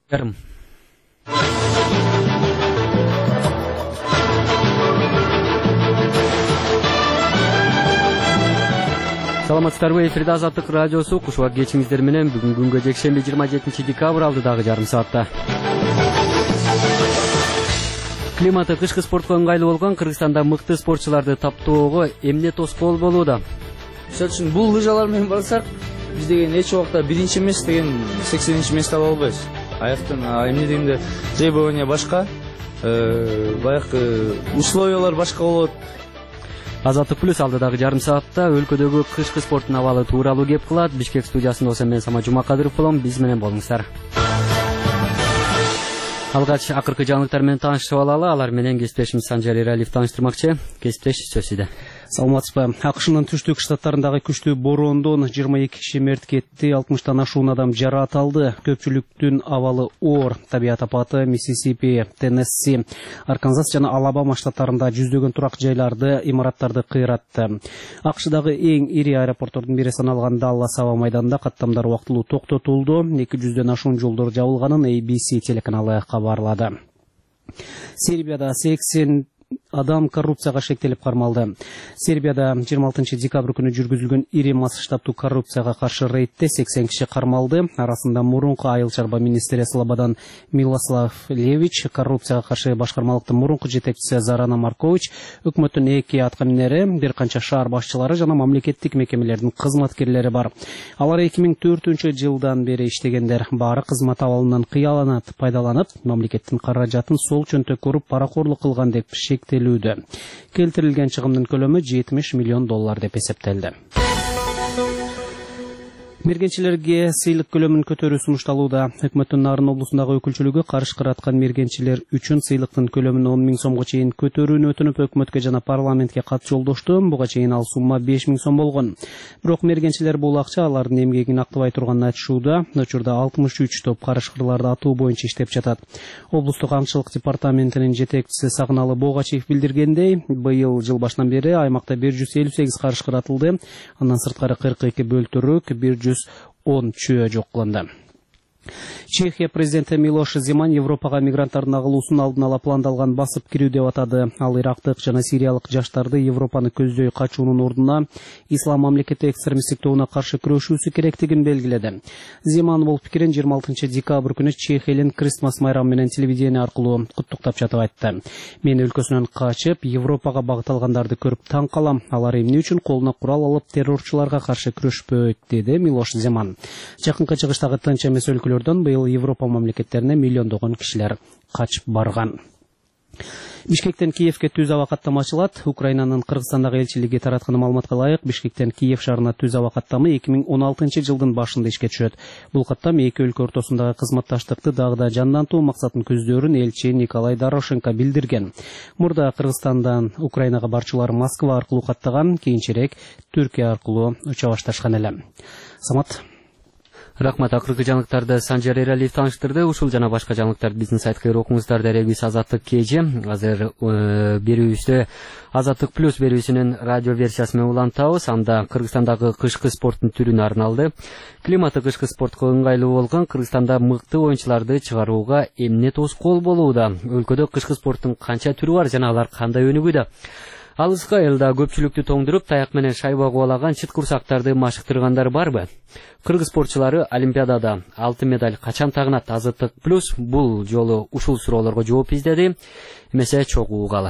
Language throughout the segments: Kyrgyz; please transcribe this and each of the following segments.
жарым. Саламатсыздарбы, эфирде Азаттык радиосу. Кушубак кечиңиздер менен бүгүн күнгө жекшемби 27 декабрь алдыдагы жарым саатта. Климаты кышкы спортко ыңгайлуу болгон Кыргызстанда мыкты спортчуларды таптоого эмне тоскоол болууда? Мисалы үчүн бул лыжалар менен барсак, биз деген эч убакта биринчи эмес деген 80-месте ала албайбыз. Аяктан эмне дегенде требования башка, баягы условиялар башка болот. Азаттык плюс алдыдагы жарым саатта өлкөдөгү кышкы спорттун абалы тууралуу кеп кылат. Бишкек студиясында болсо мен Самат Жумакадыров болом. Биз менен болуңуздар. Алгач акыркы жаңылыктар менен таанышып алалы. Алар менен кесиптешим Санжар Эралиев тааныштырмакчы. Кесиптеш, сөз сизде. Саламатсызбы. АКШнын түштүк штаттарындагы күчтүү бороондон 22 киши мерт кетти, 60тан ашуун адам жараат Көпчүлүктүн абалы оор. Табиат апаты Миссисипи, Теннесси, Арканзас жана Алабама штаттарында жүздөгөн турак жайларды, имараттарды кыйратты. АКШдагы эң ири аэропорттордун бири саналган Даллас аба майданында каттамдар убактылуу токтотулду. 200дөн ашуун жолдор жабылганын ABC телеканалы кабарлады. Сербияда 80 адам коррупцияга шектелип кармалды. Сербияда 26 декабрь күнү жүргүзүлгөн ири масштабтуу коррупцияга каршы рейдте 80 киши кармалды. Арасында мурунку айыл чарба министри Слободан Милослав Левич, коррупцияга каршы башкармалыктын мурунку жетекчиси Зарана Маркович, өкмөттүн 2 аткаминери, бир канча шаар башчылары жана мамлекеттик мекемелердин кызматкерлери бар. Алар 2004-жылдан бери иштегендер. Баары кызмат абалынан кыяланат, пайдаланып, мамлекеттин каражатын сол чөнтө көрүп паракорлук кылган деп шектелүүдө. Келтирилген чыгымдын көлөмү $70 миллион деп эсептелди. Мергенчилерге сыйлык көлөмүн көтөрүү сунушталууда. Өкмөттүн Нарын облусундагы өкүлчүлүгү карыш кыраткан мергенчилер үчүн сыйлыктын көлөмүн 10 000 сомго чейин көтөрүүнү өтүнүп, өкмөткө жана парламентке кат жолдошту. Буга чейин ал сумма 5 000 сом болгон. Бирок мергенчилер бул акча алардын эмгегин актабай турганын айтышууда. Учурда 63 топ карышкырларды атуу боюнча иштеп жатат. Облустук аңчылык департаментинин жетекчиси Сагыналы Богачиев билдиргендей, быйыл жыл башынан бери аймакта 158 карышкыр атылды. Андан сырткары 42 бөлтүрүк, 110 чөө жок кылынды. Чехия президенти Милош Земан Европага мигранттардын агылуусун алдын ала пландалган басып кирүү деп атады. Ал ирактык жана сириялык жаштарды Европаны көздөй качуунун ордуна ислам мамлекети экстремисттик тобуна каршы күрөшүүсү керектигин белгиледи. Земан бул пикирин 26 декабрь күнү Чех элин Кристмас майрамы менен телевидение аркылуу куттуктап жатып айтты. Мен өлкөсүнөн качып Европага багытталгандарды көрүп таң калам. Алар эмне үчүн колуна курал алып террорчуларга каршы күрөшпөйт, деди Милош Земан. Жакынкы чыгыштагы тынч эмес өлкөлөрдөн быйыл Европа мамлекеттерине миллиондогон кишилер качып барган. Бишкектен Киевке түз аба каттама ачылат. Украинанын Кыргызстандагы элчилиги тараткан маалыматка ылайык, Бишкектен Киев шаарына түз аба каттамы 2016 жылдын башында ишке түшөт. Бул каттам эки өлкө ортосундагы кызматташтыкты дагы да жандантуу максатын көздөрүн элчи Николай Дорошенко билдирген. Мурда Кыргызстандан Украинага барчулар Москва аркылуу каттаган, кийинчерээк Түркия аркылуу уча башташкан эле. Самат. Рахмат, акыркы жаңылыктарды Санжар Эралиев тааныштырды. Ушул жана башка жаңылыктарды биздин сайтка окуңуздар. Дарегибиз Азаттык KG. Азыр берүүбүздө Азаттык плюс берүүсүнүн радио версиясы менен улантабыз. Анда Кыргызстандагы кышкы спорттун түрүнө арналды. Климаты кышкы спортко ыңгайлуу болгон Кыргызстанда мыкты оюнчуларды чыгарууга эмне тоскоол болууда? Өлкөдө кышкы спорттун канча түрү бар жана алар кандай өнүгүүдө? Алыска элда көпчүлүктү тоңдуруп, таяк менен шайба кубалаган чыт курсактарды машыктыргандар барбы? Кыргыз спортчулары Олимпиадада алтын медаль качан тагынат? Азаттык плюс бул жолу ушул суроолорго жооп издеди. Эмесе чогуу угалы.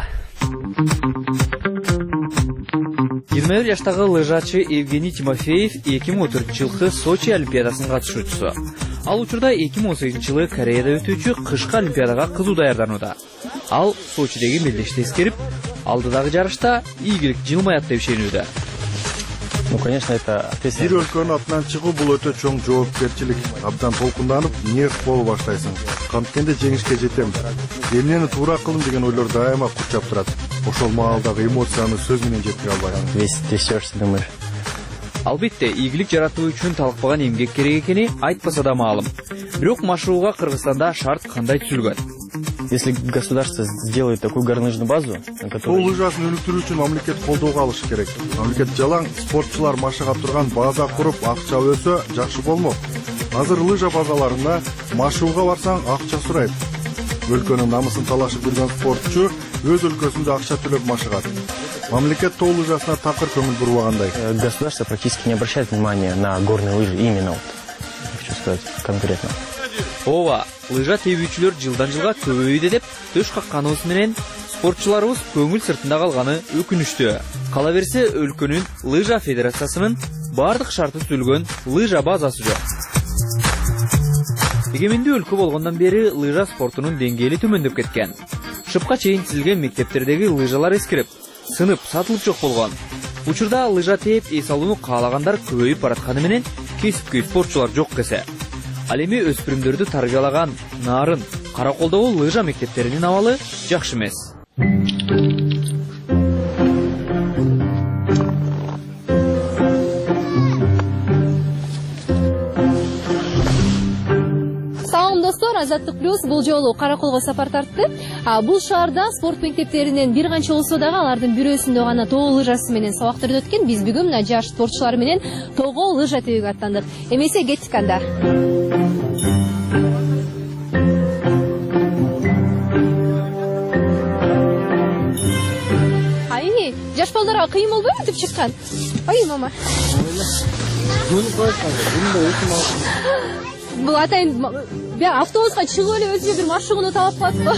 21 жаштагы лыжачы Евгений Тимофеев 2014 жылкы Сочи Олимпиадасынын катышуучусу. Ал учурда 2018 жылы Кореяда өтүүчү кышкы Олимпиадага кызуу даярданууда. Ал Сочидеги мелдешти эскерип, алдыдагы жарышта ийгилик жылмаят деп ишенүүдө. Конечно, это бир өлкөнүн атынан чыгуу бул өтө чоң жоопкерчилик. Абдан толкунданып, нерв болуп баштайсың. Канткенде жеңишке жетем. Эмнени туура кылдым деген ойлор дайыма курчап турат. Ошол маалдагы эмоцияны сөз менен жеткире албайм. Весь трясешься, думаешь. Албетте, ийгилик жаратуу үчүн талкпаган эмгек керек экени айтпаса да маалым. Бирок машыгууга Кыргызстанда шарт кандай түзүлгөн? Если государство сделает такую горнолыжную базу, бул лыжасын өнүктүрүү үчүн мамлекет колдоого алышы керек. Мамлекет жалаң спортчулар машыга турган база куруп, акча өсө жакшы болмок. Азыр лыжа базаларында машыгууга барсаң акча сурайт. Өлкөнүн намысын талашып жүргөн спортчу өз өлкөсүндө акча төлөп машыгат. Мамлекет тоо лыжасына такыр көңүл бурбагандай. Государство практически не обращает внимания на горные лыжи, именно вот, хочу сказать конкретно. Ооба, лыжа тебүүчүлөр жылдан жылга көбөйүүдө деп төш какканыбыз менен спортчуларыбыз көңүл сыртында калганы өкүнүчтүү. Кала берсе, өлкөнүн лыжа федерациясынын бардык шарты түзүлгөн лыжа базасы жок. Эгемендүү өлкө болгондон бери лыжа спортунун деңгээли төмөндөп кеткен. Шыпка чейин тизилген мектептердеги лыжалар эскирип, сынып, сатылып жок болгон. Учурда лыжа тээп эс алууну каалагандар көбөйүп баратканы менен кесипкөй спортчулар жок кесе. Ал эми өспүрүмдөрдү тарбиялаган Нарын, Караколдогу лыжа мектептеринин абалы жакшы эмес. Азаттык плюс бул жолу Караколго сапар тартты. Бул шаарда спорт мектептеринен бир канча болсо дагы алардын бирөөсүндө гана тоо лыжасы менен сабактарды өткөн. Биз бүгүн мына жаш спортчулар менен тоого лыжа тебүүгө аттандык. Эмесе кеттик анда. Ай, жаш балдарга кыйын болбойбу деп чыккан? Ой, мама. Бул атайын автобуска чыгып эле өзү бир машыгууну таап калатпы?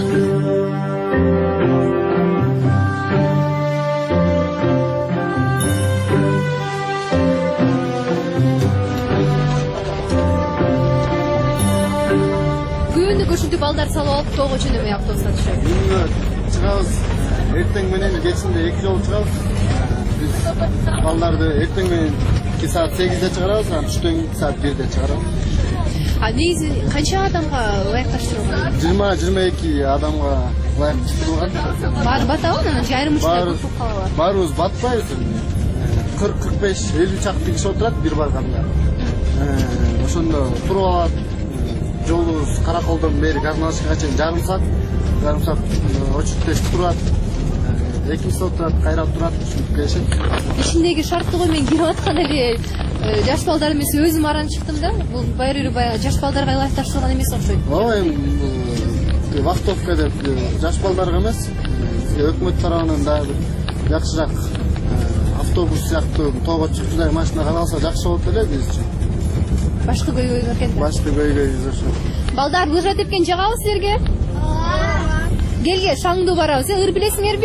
Күндү көшүнтүп балдар салып алып тоого жөнөмөй автобуска түшөт. Чыгабыз. Эртең менен кечинде 2 жолу чыгабыз. Биз балдарды эртең менен 2 саат 8-де чыгарабыз, анан түштөн 2 саат 1-де чыгарабыз. Негизи канча адамга ылайыкташтырылган? 20-22 адамга ылайыкташтырылган. Баары батабы, анан айрым учурда көп калабы? Баарыбыз батпайбыз. 40-45-50 чакты киши отурат бир барганда. Ошондо туруп алат. Жолубуз Караколдон бери Казмалышкага чейин жарым саат очередте турат. 2 саат турат, кайра турат, ушинтип келишет. Ичиндеги шарттыгы мен кирип аткан эле жаш балдар эмес, өзүм аран чыктым да. Бул баягы жаш балдарга ылайыкташтырылган эмес окшойт. Ооба, эми вахтовка деп жаш балдарга эмес, өкмөт тарабынан дагы жакшыраак автобус сыяктуу тоого чыккандай машина каралса жакшы болот эле биз үчүн. Башкы көйгөй экен. Башкы көйгөй ошо. Балдар лыжа тепкен жагабы силерге? Ооба. Келге, шаңдуу барабыз. Ыр билесиңерби?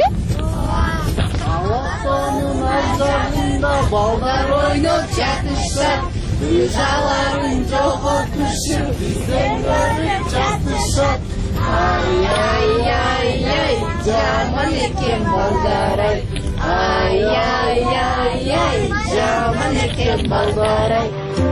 Алактанын аздарында балдар ойноп жатышат, лыжаларын жоготушуп бизден көрүп жатышат. Ай, жаман экен балдар ай. Ай, жаман экен балдар ай.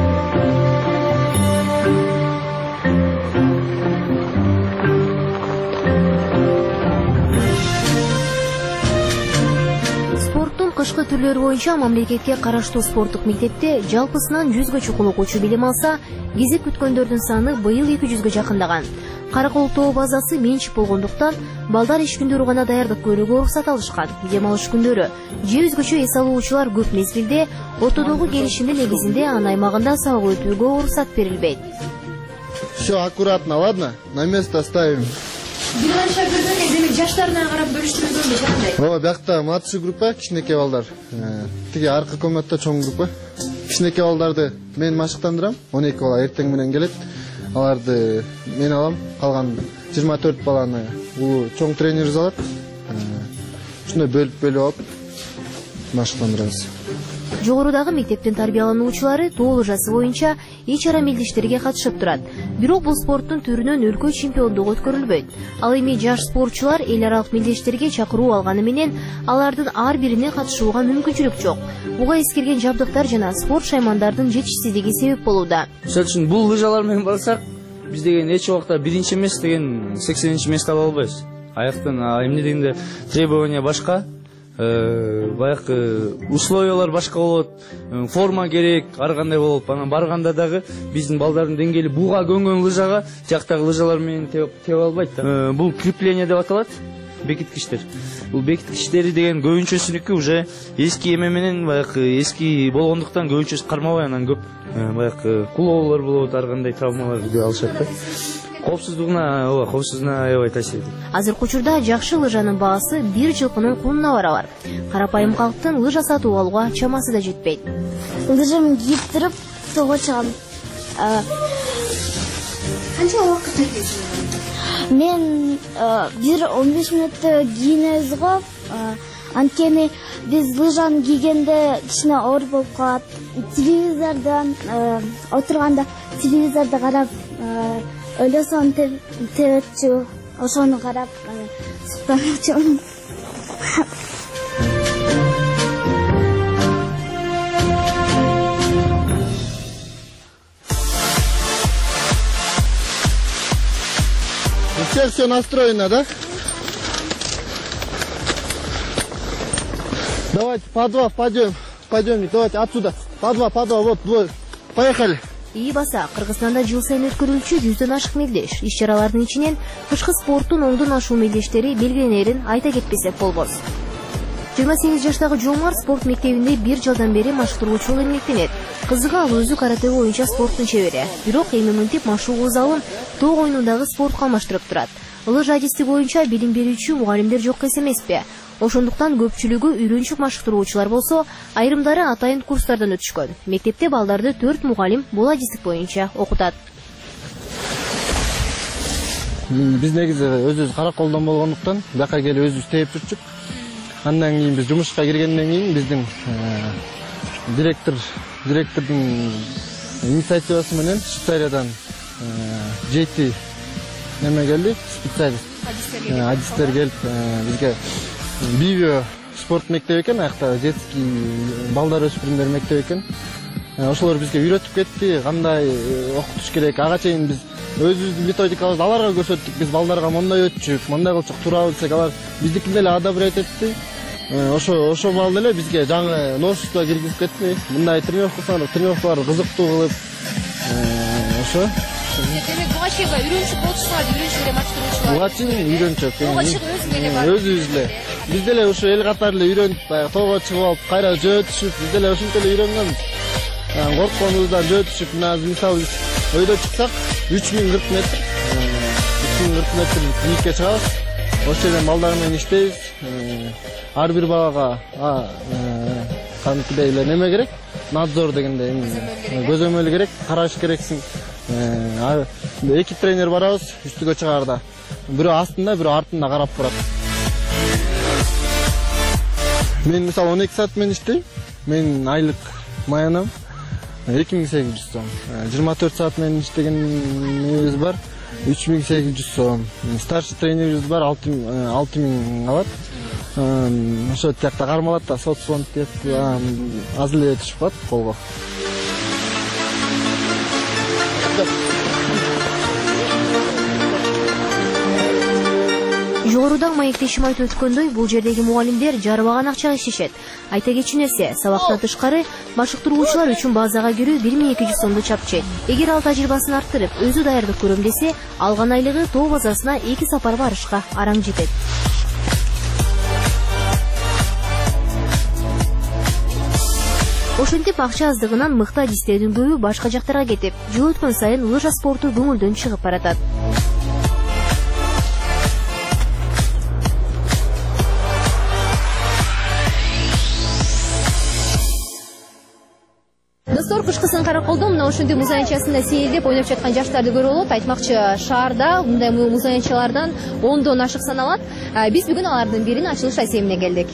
Кышкы түрлөрү боюнча мамлекетке караштуу спорттук мектепте жалпысынан 100гө чукул окуучу билим алса, кезек күткөндөрдүн саны быйыл 200гө жакындаган. Каракол тоо базасы менчик болгондуктан балдар иш күндөрү гана даярдык көрүүгө уруксат алышкан. Дем алыш күндөрү же өзгөчө эс алуучулар көп мезгилде ортодогу келишимдин негизинде анын аймагында сабак өтүүгө уруксат берилбейт. Всё аккуратно, ладно? На место ставим. Бир канча көргөн демек жаштарына карап бөлүштүрүлгөнбү кандай? Ооба, биякта младший группа, кичинекей балдар. Тиги аркы комнатта чоң группа. Кичинекей балдарды мен машыктандырам. 12 бала эртең менен келет. Аларды мен алам. Калган 24 баланы бул чоң тренер алат. Ушундай бөлүп алып машыктандырабыз. Жогорудагы мектептин тарбиялануучулары тоо лыжасы боюнча эч ара мелдештерге катышып турат. Бирок бул спорттун түрүнөн өлкө чемпиондугу өткөрүлбөйт. Ал эми жаш спортчулар эл аралык мелдештерге чакыруу алганы менен алардын ар бирине катышууга мүмкүнчүлүк жок. Буга эскерген жабдыктар жана спорт шаймандардын жетишсиздиги себеп болууда. Ошол үчүн бул лыжалар менен барсак, биз деген эч убакта биринчи эмес деген 80-месте ала албайбыз. Аяктан эмне дегенде требования башка. Баягы условиялар башка болот, форма керек, ар кандай болот. Анан барганда дагы биздин балдардын деңгээли буга көнгөн лыжага жактагы лыжалар менен тебе албайт да. Бул крепление деп аталат. бекиткичтер. Бул бекиткичтери деген көбүнчөсүнүкү уже эски эме менен баягы эски болгондуктан көбүнчөсү кармабай анан көп баягы кулоолор болот, ар кандай травмалар алышат да. Коопсуздугуна аябай таасир этет. Азыркы учурда жакшы лыжанын баасы бир жылкынын кунуна барабар. Карапайым калктын лыжа сатып алууга чамасы да жетпейт. Лыжамды кийип туруп тоого чыгам. Канча убакыт кетет? Мен 1-15 мүнөттө кийинебиз го. Анткени биз лыжаны кийгенде кичине оор болуп калат. Телевизордон отурганда телевизорду карап ойлосом тебетчү, ошону карап суктанчу. Все настроено, да? Давайте по два пойдем, давайте отсюда. По два, вот двое. Поехали. Баса, Кыргызстанда жыл сайын өткөрүлчү 100дөн ашык мелдеш. Иш-чаралардын ичинен кышкы спорттун оңдон ашуу мелдештери белгиленерин айта кетпесек болбос. 28 жаштагы Жомар спорт мектебинде 1 жылдан бери машыктыруучу болуп эмгектенет. Кызыгы ал өзү карате боюнча спорттун чебери. Бирок эми мынтип машыгуу залын тоог оюнундагы спортко алмаштырып турат. Лыжа адисти боюнча билим берүүчү мугалимдер жок эмеспи? Ошондуктан көпчүлүгү үйрөнчүк машыктыруучулар болсо, айрымдары атайын курстардан өтүшкөн. Мектепте балдарды 4 мугалим бул адистик боюнча окутат. Биз негизи өзүбүз караколдон болгондуктан бияка келип өзүбүз тээп жүрчүк. Андан кийин биз жумушка киргенден кийин биздин директордун инициативасы менен Швейцариядан 7 неме келди, специалист. Адистер келип бизге Бивио спорт мектеби экен, аякта детский балдар өспүрүмдөр мектеби экен. Ошолор бизге үйрөтүп кетти, кандай окутуш керек. Ага чейин биз өзүбүздүн методикабызды аларга көрсөттүк. Биз балдарга мондай өтчүк, мондай кылчык туура десек, алар биздикин деле одобрять этти. Ошо бал деле бизге жаңы новшество киргизип кетти. Мындай тренировкалар кызыктуу кылып. Ошо. Демек буга чейин үйрөнчүк болчусуңар, үйрөнчүк эле машыктыруучулар. Буга чейин үйрөнчүк. Буга чыгып өзүң эле бар. Өзүбүз эле. Биз деле ушу эл катары эле үйрөнүп, тоого чыгып алып, кайра жөө түшүп, биз деле ошентип эле үйрөнгөнбүз. Коркконубуздан жөө түшүп, мисалы өйдө чыксак 3040 метр. 3040 метр бийикке чыгабыз. Ошол жерден балдар менен иштейбиз. Ар бир балага кантип эле неме керек? Надзор дегенде көзөмөл керек, караш керексиң. Эки тренер барабыз, үстүгө чыгаарда. Бирөө астында, бирөө артында карап турат. Мен мисалы 12 саат менен иштейм. Мен айлык маянам 2800 сом. 24 саат менен иштегенибиз бар. 3800 сом. Старший тренерибиз бар, 6000 алат. Ошо тиякта кармалат да, соцфонд деп аз эле түшүп калат колго. Жогорудан маектешим айтып өткөндөй, бул жердеги мугалимдер жарыбаган акчага иштешет. Айта кетчү нерсе, сабактан тышкары машыктыруучулар үчүн базага кирүү 1200 сомду чапчайт. Эгер ал тажрыйбасын арттырып, өзү даярдык көрөм десе, алган айлыгы тоо базасына 2 сапар барышка араң жетет. Ошентип акча аздыгынан мыкты адистердин көбү башка жактарга кетип, жыл өткөн сайын лыжа спорту көңүлдөн чыгып баратат. Достор, кышкысын караколдон мына ушундай муз аянтчасында сейилдеп ойноп жаткан жаштарды көрүп болот. Айтмакчы, шаарда мындай муз аянтчалардан 10дон ашык саналат. Биз бүгүн алардын бирин ачылыш эсебине келдик.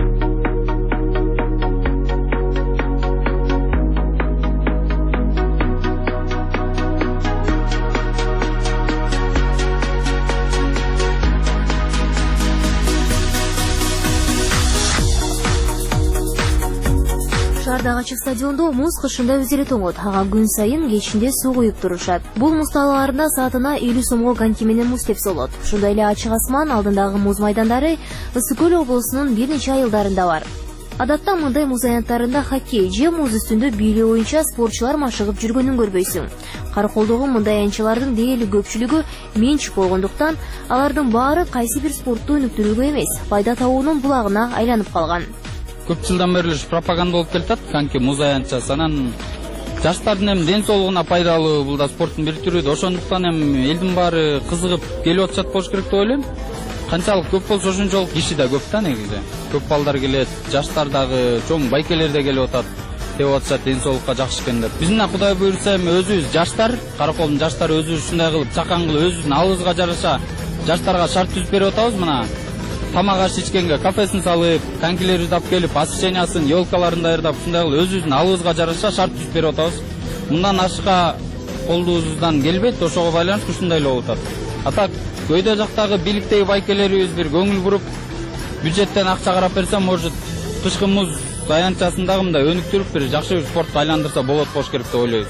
Шаардагы ачык стадиондо муз кышында өз эле тоңот. Ага күн сайын кечинде суу куюп турушат. Бул муз талаларында саатына 50 сомго коньки менен муз тепсе болот. Ошондой эле ачык асман алдындагы муз майдандары Ысык Көл облусунун бир нече айылдарында бар. Адатта мындай муз аянттарында хоккей же муз үстүндө бийлөө боюнча спортчулар машыгып жүргөнүн көрбөйсүң. Караколдогу мындай аянтчылардын дээрлик көпчүлүгү менчик болгондуктан алардын баары кайсы бир спортту өнүктүрүүгө эмес, пайда табуунун булагына айланып калган. Көп жылдан бери пропаганда болуп келатат, канки муз аянтчасы. Анан жаштардын эми ден соолугуна пайдалуу, бул да спорттун бир түрү. Ошондуктан эми элдин баары кызыгып келип атышат болуш керек деп ойлойм. Канчалык көп болсо ошончолук киши да көп да негизи. Көп балдар келет, жаштар дагы, чоң байкелер да келип атат. Деп атышат ден соолукка жакшы экен деп. Биз мына Кудай буйрса эми өзүбүз жаштар, Караколдун жаштары өзүбүз ушундай кылып чакан кылып өзүбүздүн алыбызга жараша жаштарга шарт түзүп берип атабыз. Мына тамак аш ичкенге кафесин салып, конькилерибизди алып келип, освещениясын, елкаларын даярдап, ушундай кылып өзүбүздүн алыбызга жараша шарт түзүп берип атабыз. Мындан ашка колдубуздан келбейт, ошого байланыштуу ушундай эле болуп атат. А так көйдө жактагы бийликтеги байкелерибиз бир көңүл буруп, бюджеттен акча карап берсе, может, кышкы муз аянтчасын дагы мындай өнүктүрүп бир жакшы бир спортко айландырса болот болуш керек деп ойлойбуз.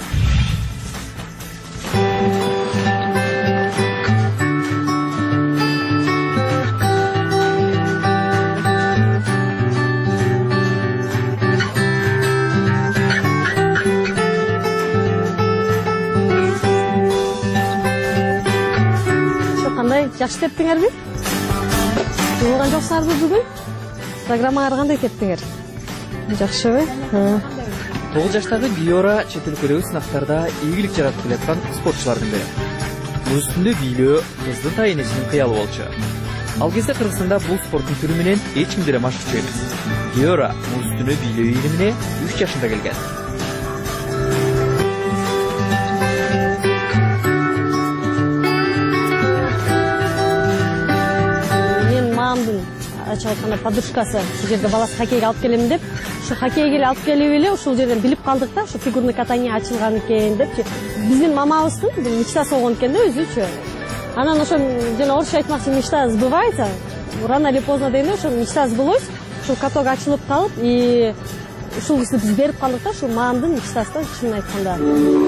Жакшы тептиңерби? Болгон жоксуздарбы бүгүн? Программаңар кандай тептиңер? Жакшыбы? 9 жаштагы Диора чет өлкөдөгү сынактарда ийгилик жаратып келаткан спортчулардын бири. Муз үстүндө бийлөө кыздын тайынычынын кыялы болчу. Ал кезде Кыргызстанда бул спорттун түрү менен эч ким деле машыкчу эмес. Диора муз үстүндө бийлөө илимине 3 жашында келген. Ачык айтканда подружкасы ушул жерде баласы хоккейге алып келем деп, ушу хоккейге алып келип эле ушул жерден билип калдык да, ушу фигурный катание ачылган экен депчи. Биздин мамабыздын бул мечтасы болгон экен да өзүчө. Анан ошо жана орусча айтмакчы мечта сбывается. Рано или поздно дегенде ошо мечта сбылось. Ушул каток ачылып калып, и ушул кызды биз берип калдык да, ушу мамамдын мечтасы да чынын айтканда.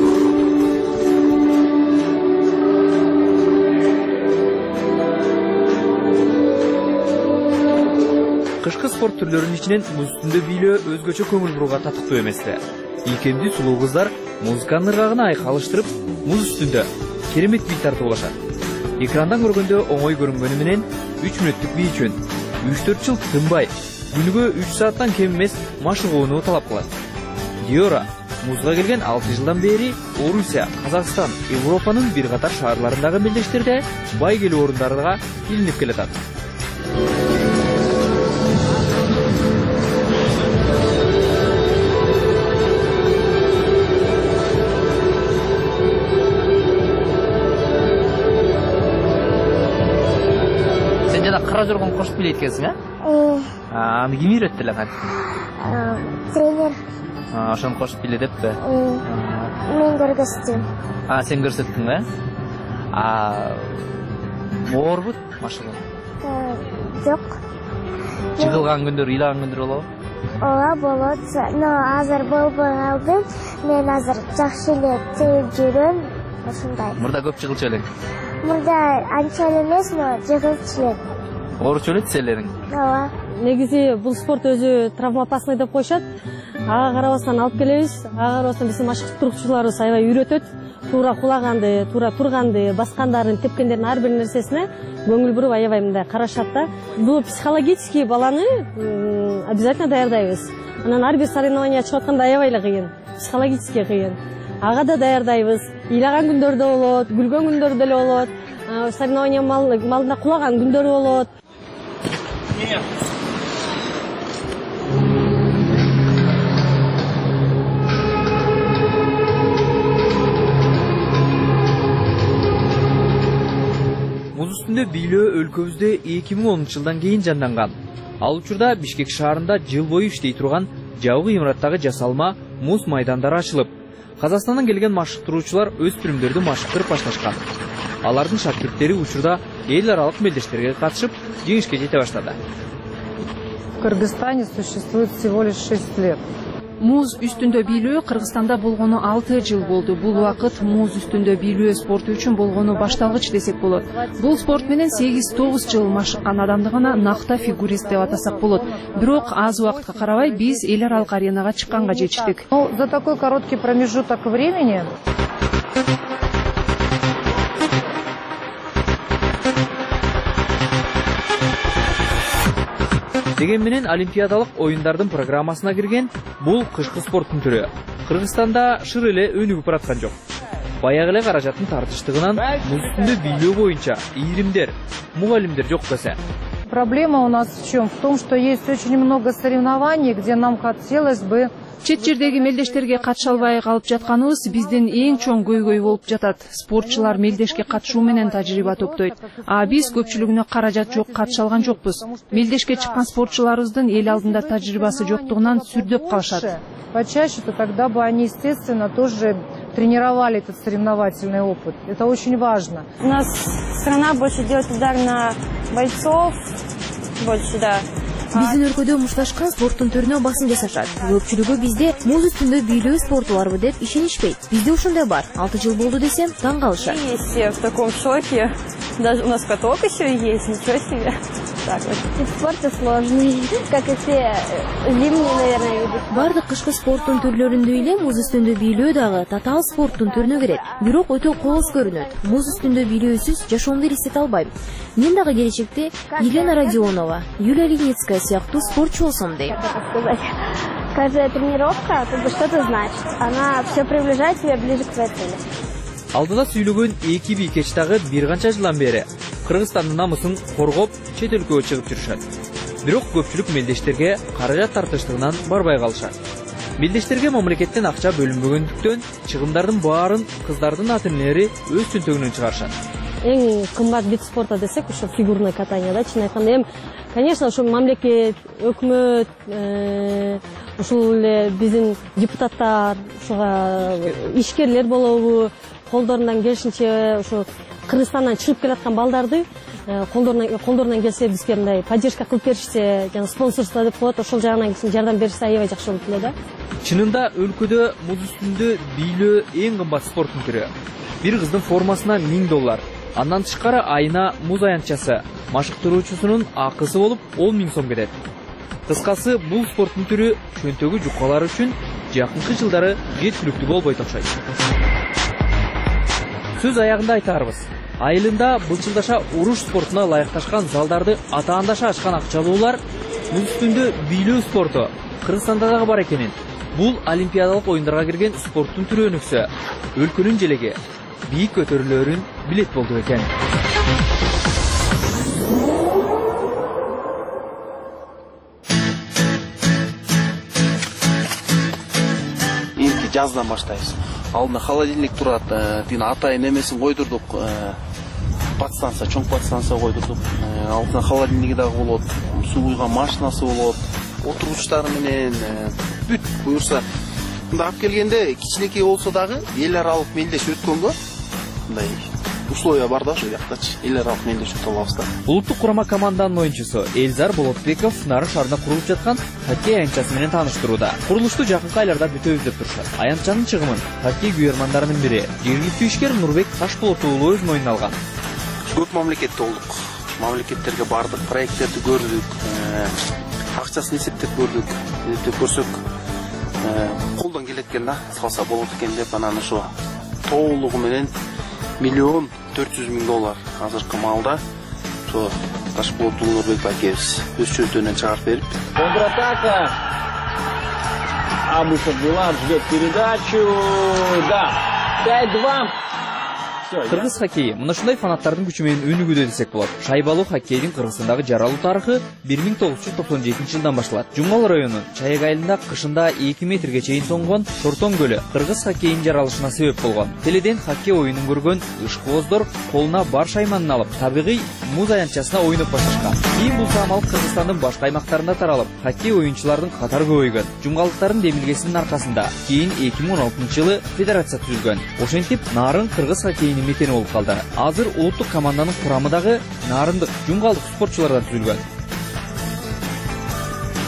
Кышкы спорт түрлөрүнүн ичинен муз үстүндө бийлөө өзгөчө көңүл бурууга татыктуу эмес-ти. Ийкемдүү сулуу кыздар музыканын ыргагына айкалыштырып, муз үстүндө керемет бий тартып алышат. Экрандан көргөндө оңой көрүнгөнү менен 3 мүнөттүк бий үчүн 3-4 жыл тынбай, күнүгө 3 сааттан кем эмес машыгууну талап кылат. Диора музга келген 6 жылдан бери Орусия, Казакстан, Европанын бир катар шаарларындагы мелдештерде байгелүү орундарга илинип келатат. Кара жоргон кошуп билет экенсиң, а? Аны ким үйрөттү эле кантип? Тренер. Ошону кошуп биле деппи? Мен көргөздүм. Сен көрсөттүң, оорбу машыгуу? Жок. Жыгылган күндөр, ыйлаган күндөр болобу? Ооба, болот. Но азыр болбой калдым. Мен азыр жакшы эле терип жүрөм, ушундай. Мурда көп жыгылчу элең? Мурда анча эле эмес, но жыгылчу элем. Ооручу эле тизелериң? Ооба. Негизи бул спорт өзү травмоопасный деп коюшат. Ага карабастан алып келебиз. Ага карабастан биздин машыктыруучуларыбыз аябай үйрөтөт. Туура кулаганды, туура турганды, баскандарын, тепкендердин ар бир нерсесине көңүл буруп аябай мындай карашат да. Бул психологически баланы обязательно даярдайбыз. Анан ар бир соревнование чыгып атканда аябай эле кыйын. Психологически кыйын. Ага да даярдайбыз. Ыйлаган күндөрдө болот, күлгөн күндөрдө эле болот. Соревнование малында кулаган күндөрү болот. Муз үстүндө бийлөө өлкөбүздө 2010 жылдан кийин жанданган. Ал учурда Бишкек шаарында жыл бою иштей турган жабык имараттагы жасалма муз майдандары ачылып, Казакстандан келген машыктыруучулар өспүрүмдөрдү машыктырып башташкан. Алардын шакирттери учурда эл аралык мелдештерге катышып, жеңишке жете баштады. В Кыргызстане существует всего лишь 6 лет. Муз үстүндө бийлөө Кыргызстанда болгону 6 жыл болду. Бул убакыт муз үстүндө бийлөө спорту үчүн болгону башталгыч десек болот. Бул спорт менен 8-9 жыл машыккан адамды гана накта фигурист деп атасак болот. Бирок аз убакытка карабай биз эл аралык аренага чыкканга жетиштик. За такой короткий промежуток времени Деген менен олимпиадалык оюндардын программасына кирген бул кышкы спорттун түрү. Кыргызстанда шыр эле өнүгүп бараткан жок. Баягы эле каражаттын тартыштыгынан муз үстүндө бийлөө боюнча ийримдер, мугалимдер жок десе. Проблема у нас в чем? В том, что есть очень много соревнований, где нам хотелось бы чет жердеги мелдештерге катыша албай калып жатканыбыз биздин эң чоң көйгөй болуп жатат. Спортчулар мелдешке катышуу менен тажрыйба топтойт. А биз көпчүлүгүнө каражат жок, катыша алган жокпуз. Мелдешке чыккан спортчуларыбыздын эл алдында тажрыйбасы жоктугунан сүрдөп калышат. Почаще-то тогда бы они, естественно, тоже тренировали этот соревновательный опыт. Это очень важно. У нас страна больше делает удар на бойцов, больше, да. Биздин өлкөдө мушташкан спорттун түрүнө басым жасашат. Көпчүлүгү бизде муз үстүндө бийлөө спорту барбы деп ишенишпейт. Бизде ушундай бар. 6 жыл болду десем, таң калышат. Все в таком шоке. Даже у нас каток еще есть, ничего себе. Так вот. Вид спорта сложный, как и все зимние, наверное, виды. Бардык кышкы спорттун түрлөрүндөй эле муз үстүндө бийлөө дагы татаал спорттун түрүнө кирет. Бирок өтө кооз көрүнөт. Муз үстүндө бийлөөсүз жашоомду элестете албайм. Мен дагы келечекте Елена Родионова, Юлия Леницкая сыяктуу спортчу болсом дейм. Каждая тренировка как бы что-то значит. Она все приближает тебя ближе к твоей цели. Алдыда сүйлөгөн эки бийкеч дагы бир канча жылдан бери Кыргызстандын намысын коргоп, чет өлкөгө чыгып жүрүшөт. Бирок көпчүлүк мелдештерге каражат тартыштыгынан барбай калышат. Мелдештерге мамлекеттен акча бөлүнбөгөндүктөн чыгымдардын баарын кыздардын ата-энелери өз чөнтөгүнөн чыгарышат. Эң кымбат вид спорта десек, ушу фигурное катание, да, чын айтканда эми, конечно, ушу мамлекет, өкмөт, ушул эле биздин депутаттар, ушуга ишкерлер болобу, колдорунан келишинче ушу Кыргызстандан чыгып келаткан балдарды колдорунан келсе бизге мындай поддержка кылып беришсе, жана спонсорство деп коет, ошол жагынан кийин жардам беришсе аябай жакшы болот эле да. Чынында өлкөдө муз үстүндө бийлөө эң кымбат спорттун түрү. Бир кыздын формасына $1000. Андан тышкары айына муз аянтчасы, машыктыруучусунун акысы болуп 10.000 сом кетет. Кыскасы, бул спорттун түрү чөнтөгү жукалар үчүн жакынкы жылдары жеткиликтүү болбойт окшойт. Сөз аягында айтарбыз. Айылында былчылдаша уруш спортуна ылайыкташкан залдарды атаандаша ачкан акчалуулар муз үстүндө бийлөө спорту Кыргызстанда дагы бар экенин. Бул олимпиадалык оюндарга кирген спорттун түрү өнүксө, өлкөнүн желеги бийик көтөрүлөрүн билет болду экен. Эми жаздан баштайбыз. Алдына холодильник турат, тиги атайын эмесин койдурдук. Подстанция, чоң подстанция койдурдук. Алдына холодильниги дагы болот, суу куйган машинасы болот, отургучтары менен бүт буюрса. Мында алып келгенде кичинекей болсо дагы эл аралык мелдеш өткөнгө мындай условия бар да ошол жактачы. Эл аралык мелдеш өтө алабыз да. Улуттук курама команданын оюнчусу Элзар Болотбеков Нарын шаарында курулуп жаткан хоккей аянтчасы менен тааныштырууда. Курулушту жакынкы айларда бүтөбүз деп турушат. Аянтчанын чыгымын хоккей күйөрмандарынын бири жергиликтүү ишкер Нурбек Ташболот уулу өз мойнуна алган. Көп мамлекетте болдук. Мамлекеттерге бардык, проекттерди көрдүк, акчасын эсептеп көрдүк. Эсептеп көрсөк, колдон келет экен да, калса болот экен деп анан ошо толугу менен $1,400,000 азыркы маалда ошо Ташболот Нурбек акебиз өз чөнтөгүнөн чыгарып берип. Контратака. Абусов Билан ждет передачу. Да. 5-2. Кыргыз хоккейи мына ушундай фанаттардын күчү менен өнүгүүдө десек болот. Шайбалуу хоккейдин Кыргызстандагы жаралуу тарыхы 1997 жылдан башталат. Жумгал районунун Чайык айылында кышында 2 метрге чейин тоңгон Шортон көлү кыргыз хоккейинин жаралышына себеп болгон. Теледен хоккей оюнун көргөн ышкооздор колуна бар шайманын алып, табигый муз аянтчасына оюнуп башташкан. Кийин бул таамал Кыргызстандын башка аймактарында таралып, хоккей оюнчулардын катары көбөйгөн. Жумгалдыктардын демилгесинин аркасында кийин 2016 жылы федерация түзүлгөн. Ошентип Нарын кыргыз хоккейинин мекени болуп калды. Азыр улуттук команданын курамы дагы нарындык, жумгалдык спортчулардан түзүлгөн.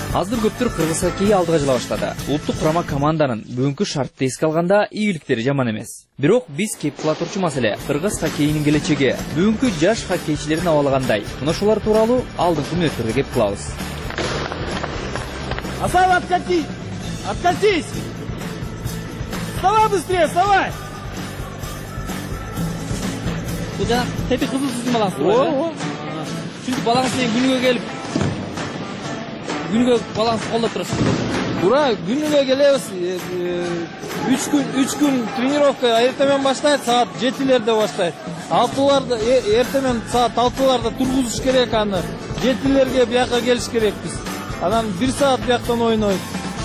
Азыр көптөр кыргыз хоккейи алдыга жыла баштады. Улуттук курама команданын бүгүнкү шартты эске алганда ийгиликтери жаман эмес. Бирок биз кеп кыла турчу маселе кыргыз хоккейинин келечеги. Бүгүнкү жаш хоккейчилердин абалыгандай. Мына ошолор тууралуу алдыңкы мүнөттөрдө кеп кылабыз. Асал, откатись! Откатись! Вставай быстрее, вставай! Бул жана тепи кызыл сиздин балаңыз. Чүнкү балаңыз менен күнүгө келип балаңыз колдоп турасыз. Туура, күнүгө келебиз. 3 күн тренировка эртемен баштайт, саат 7-лерде баштайт. 6-ларда эртемен саат 6-ларда тургузуш керек аны. 7-лерге бияка келиш керекпиз. Анан 1 саат бияктан ойнойт.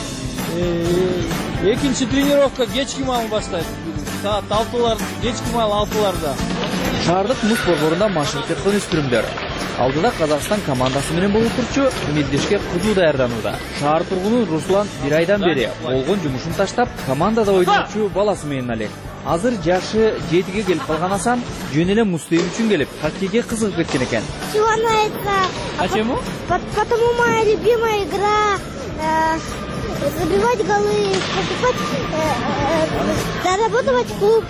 Экинчи тренировка кечки маал баштайт. Саат 6-лар, кечки маал 6-ларда. Шаардык муз борборунда машыгып жаткан өспүрүмдөр. Алдыда Казакстан командасы менен болуп турчу Мелдешке кызуу даярданууда. Шаар тургуну Руслан 1 айдан бери болгон жумушун таштап, командада ойночу баласы менен алек. Азыр жашы 7-ге келип калган Асан жөн эле муз тебүү үчүн келип, хоккейге кызыгып кеткен экен. Чего нравится? Почему? Потому моя любимая игра забивать голы, покупать, зарабатывать клуб,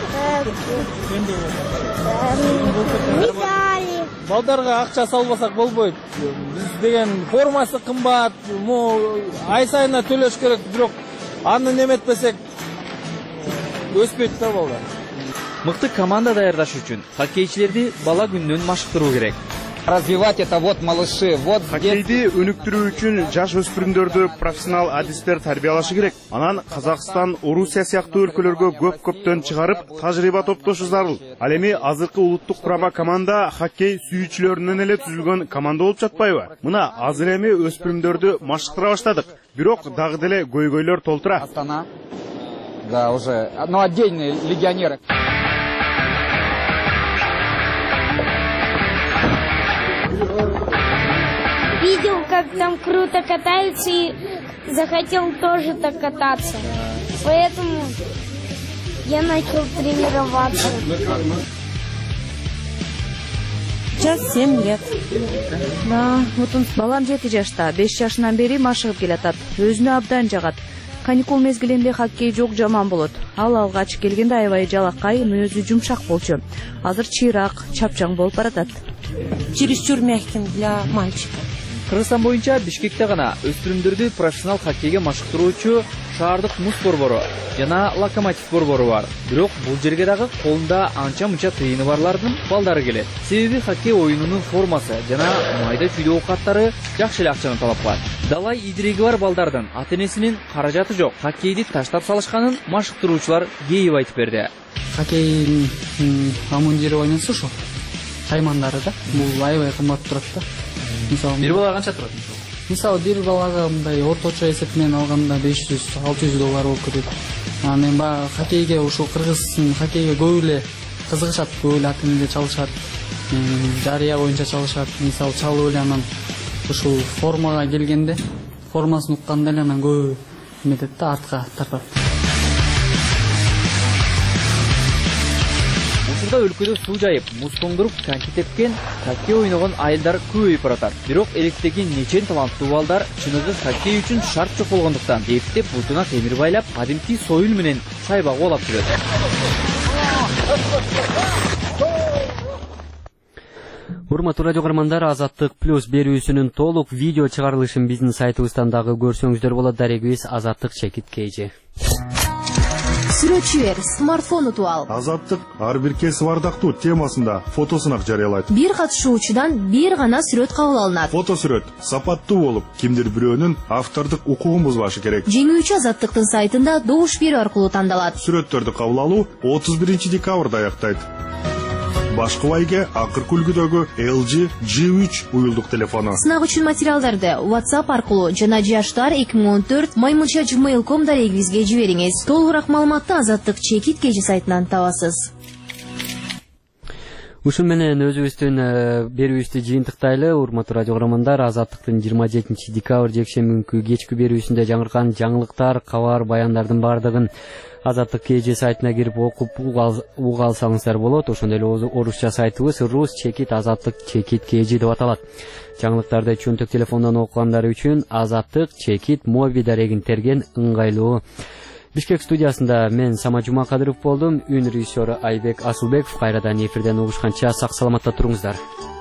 медали. Балдарга акча салбасак болбойт. Биз деген формасы кымбат, ай сайына төлөш керек, бирок аны неметпесек өспөйт да балдар. Мыкты команда даярдаш үчүн хоккейчилерди бала күнүнөн машыктыруу керек. Развивать это вот малыши, вот хоккейди өнүктүрүү үчүн жаш өспүрүмдөрдү профессионал адистер тарбиялашы керек. Анан Казакстан, Орусия сыяктуу өлкөлөргө көп-көптөн чыгарып, тажрыйба топтошу зарыл. Ал эми азыркы улуттук курама команда хоккей сүйүүчүлөрүнөн эле түзүлгөн команда болуп жатпайбы? Мына азыр эми өспүрүмдөрдү машыктыра баштадык. Бирок дагы деле көйгөйлөр толтура. Астана. Да, уже, но отдельные легионеры. Видел, как там круто катаются, и захотел тоже так кататься. Поэтому я начал тренироваться. Сейчас 7 лет. Да, вот он. Балам 7 жашта, 5 жашынан бери машыгып келатат. Өзүнө абдан жагат. Каникул мезгилинде хоккей жок жаман болот. Ал алгач келгенде аябай жалакай, мүнөзү жумшак болчу. Азыр чыйрак, чапчаң болуп баратат. Чересчур мягким для мальчика. Кыргызстан боюнча Бишкекте гана өспүрүмдөрдү профессионал хоккейге машыктыруучу шаардык муз борбору жана Локомотив борбору бар. Бирок бул жерге дагы колунда анча-мынча тыйыны барлардын балдары келет. Себеби хоккей оюнунун формасы жана майда чүйдө оокаттары жакшы эле акчаны талап кылат. Далай идиреги бар балдардын ата-энесинин каражаты жок. Хоккейди таштап салышканын машыктыруучулар кейип айтып берди. Хоккей амундири ойносо ошо каймандары да. Бул аябай кымбат турат да. Бир балага канча турат? Мисалы бир балага мындай орточо эсеп менен алганда $500-600 болуп кетет. Анан эми хоккейге ушул кыргыздын хоккейге көп эле кызыгышат, көп эле ата-энелер чалышат. Дарыя боюнча чалышат. Мисалы чалып эле анан ушул формага келгенде, формасын укканда эле анан көп эметет да, артка тартат. Учурда өлкөдө суу жайып, муз тоңдуруп, коньки тепкен, хоккей ойногон айылдар көбөйүп баратат. Бирок электеги нечен таланттуу балдар чыныгы хоккей үчүн шарт жок болгондуктан эптеп бутуна темир байлап, кадимки союл менен шайба кубалап жүрөт. Урматтуу радио көрөрмандар, Азаттык плюс берүүсүнүн толук видео чыгарылышын биздин сайтыбыздан дагы көрсөңүздөр болот. Дарегибиз Азаттык чекит KG. Сүрөтчүлөр смартфон утуп алып, Азаттык ар бир кесип ардактуу темасында фотосунак жарыялайт. Бир катышуучудан бир гана сүрөт кабыл алынат. Фотосүрөт сапаттуу болуп, кимдир бирөөнүн автордук укугун бузбашы керек. Жеңүүчү Азаттыктын сайтында добуш берүү аркылуу тандалат. Сүрөттөрдү кабыл алуу 31 декабрда аяктайт. Башкы байге акыркы үлгүдөгү LG G3 уюлдук телефону. Сынак үчүн материалдарды WhatsApp аркылуу жана жаштар 2014 дарегибизге жибериңиз. Толугураак маалыматты Азаттык чекит KG сайтынан табасыз. Ушун менен өзүбүздүн берүүбүздү жыйынтыктайлы. Урматтуу радио көрөрмандар, Азаттыктын 27 декабрь жекшембү кечки берүүсүндө жаңыркан жаңылыктар, кабар, баяндардын бардыгын Азаттык KG сайтына кирип окуп уга алсаңыздар болот. Ошондой эле орусча сайтыбыз rus-azatlyk-kg деп аталат. Жаңылыктарды чөнтөк телефондон окугандар үчүн Азаттык Моби дарегин терген ыңгайлуу. Бишкек студиясында мен Сама Жумакадыров болдум. Үн режиссеру Айбек Асылбеков. Кайрадан эфирден угушканча сак саламатта туруңуздар.